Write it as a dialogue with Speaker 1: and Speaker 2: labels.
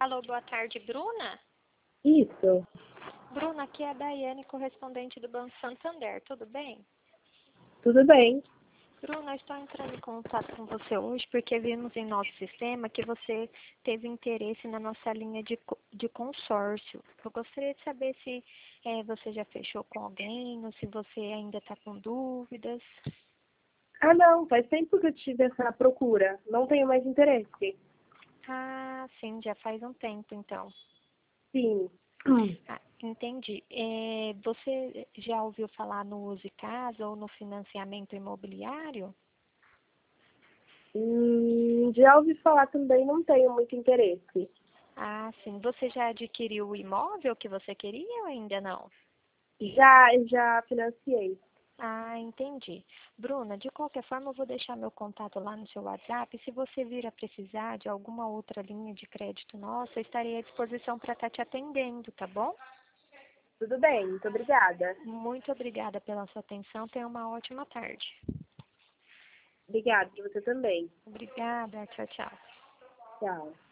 Speaker 1: Alô, boa tarde, Bruna?
Speaker 2: Isso,
Speaker 1: Bruna, aqui é a Daiane, correspondente do Banco Santander, tudo bem?
Speaker 2: tudo bem.
Speaker 1: Bruna, eu estou entrando em contato com você hoje porque vimos em nosso sistema que você teve interesse na nossa linha de consórcio. Eu gostaria de saber se você já fechou com alguém ou se você ainda está com dúvidas.
Speaker 2: Ah, não, faz tempo que eu tive essa procura. Não tenho mais interesse.
Speaker 1: Ah, sim, já faz um tempo então.
Speaker 2: Sim.
Speaker 1: Ah, entendi. Você já ouviu falar no Use Casa ou no financiamento imobiliário?
Speaker 2: Já ouvi falar também, não tenho muito interesse.
Speaker 1: Ah, sim. Você já adquiriu o imóvel que você queria ou ainda não?
Speaker 2: Já financiei.
Speaker 1: Ah, entendi. Bruna, de qualquer forma, eu vou deixar meu contato lá no seu WhatsApp. Se você vir a precisar de alguma outra linha de crédito nossa, eu estarei à disposição para estar te atendendo, tá bom?
Speaker 2: Tudo bem, muito obrigada.
Speaker 1: Muito obrigada pela sua atenção. Tenha uma ótima tarde.
Speaker 2: Obrigada, você também.
Speaker 1: Obrigada. Tchau, tchau.
Speaker 2: Tchau.